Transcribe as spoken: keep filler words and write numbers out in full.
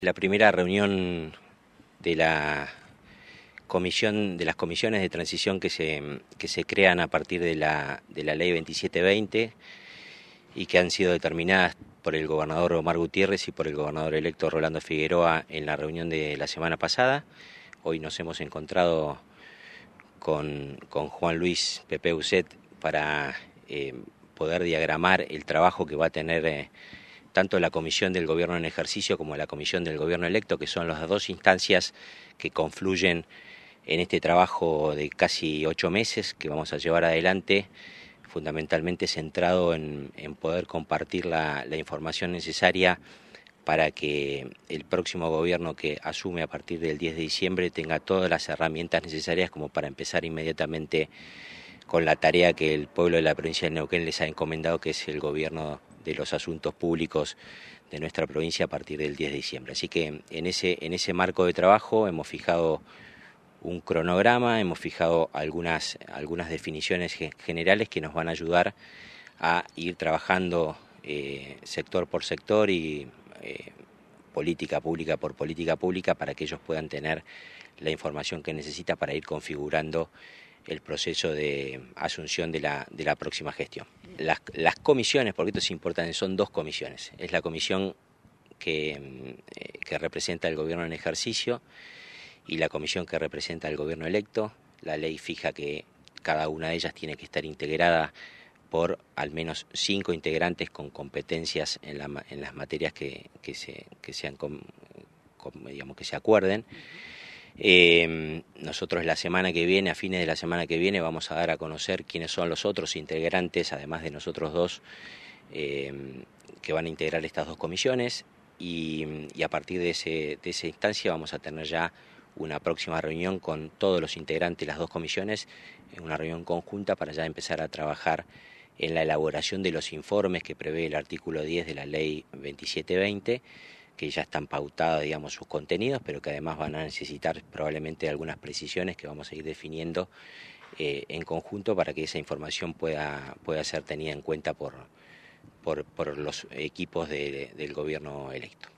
La primera reunión de la comisión de las comisiones de transición que se, que se crean a partir de la, de la ley veintisiete veinte y que han sido determinadas por el gobernador Omar Gutiérrez y por el gobernador electo Rolando Figueroa en la reunión de la semana pasada. Hoy nos hemos encontrado con, con Juan Luis Pepe Ucet para eh, poder diagramar el trabajo que va a tener eh, tanto la comisión del gobierno en ejercicio como la comisión del gobierno electo, que son las dos instancias que confluyen en este trabajo de casi ocho meses que vamos a llevar adelante, fundamentalmente centrado en, en poder compartir la, la información necesaria para que el próximo gobierno que asume a partir del diez de diciembre tenga todas las herramientas necesarias como para empezar inmediatamente con la tarea que el pueblo de la provincia de Neuquén les ha encomendado, que es el gobierno de los asuntos públicos de nuestra provincia a partir del diez de diciembre. Así que en ese, en ese marco de trabajo hemos fijado un cronograma, hemos fijado algunas, algunas definiciones generales que nos van a ayudar a ir trabajando eh, sector por sector y eh, política pública por política pública para que ellos puedan tener la información que necesita para ir configurando el proceso de asunción de la, de la próxima gestión. Las, las comisiones, porque esto es importante, son dos comisiones. Es la comisión que, que representa el gobierno en ejercicio y la comisión que representa al gobierno electo. La ley fija que cada una de ellas tiene que estar integrada por al menos cinco integrantes con competencias en, la, en las materias que, que, se, que, sean, com, com, digamos, que se acuerden. Eh, nosotros la semana que viene, a fines de la semana que viene, vamos a dar a conocer quiénes son los otros integrantes, además de nosotros dos, eh, que van a integrar estas dos comisiones y, y a partir de, ese, de esa instancia vamos a tener ya una próxima reunión con todos los integrantes de las dos comisiones, una reunión conjunta para ya empezar a trabajar en la elaboración de los informes que prevé el artículo diez de la ley veintisiete veinte, que ya están pautados, digamos, sus contenidos, pero que además van a necesitar probablemente algunas precisiones que vamos a ir definiendo eh, en conjunto para que esa información pueda, pueda ser tenida en cuenta por, por, por los equipos de, del gobierno electo.